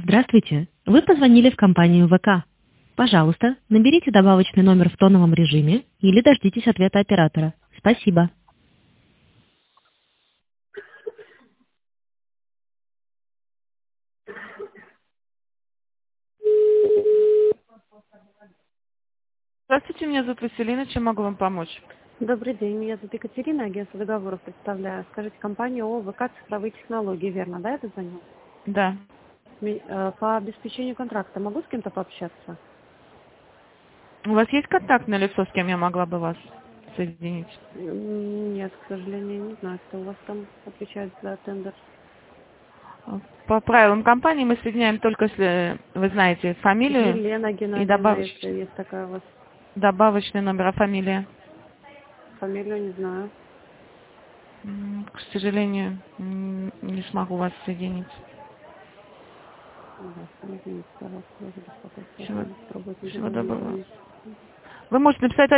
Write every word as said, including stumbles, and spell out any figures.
Здравствуйте. Вы позвонили в компанию ВК. Пожалуйста, наберите добавочный номер в тоновом режиме или дождитесь ответа оператора. Спасибо. Здравствуйте, меня зовут Василина. Чем могу вам помочь? Добрый день, меня зовут Екатерина, агентство договоров представляю. Скажите, компания ОВК «Цифровые технологии», верно, да, это звоню? Да. Ми- э, По обеспечению контракта могу с кем-то пообщаться? У вас есть контактное лицо, с кем я могла бы вас соединить? М, Нет, к сожалению, не знаю, кто у вас там отвечает за тендер. По правилам компании мы соединяем только, если вы знаете фамилию Елена и Геннадьевна, если добавочный, есть такая у вас добавочный номер, а фамилия. фамилия, не знаю. М, К сожалению, м, не смогу вас соединить. Ага, извините, пожалуйста, за беспокойство. Всего, Пробуйте всего другими доброго. номерами. Вы можете написать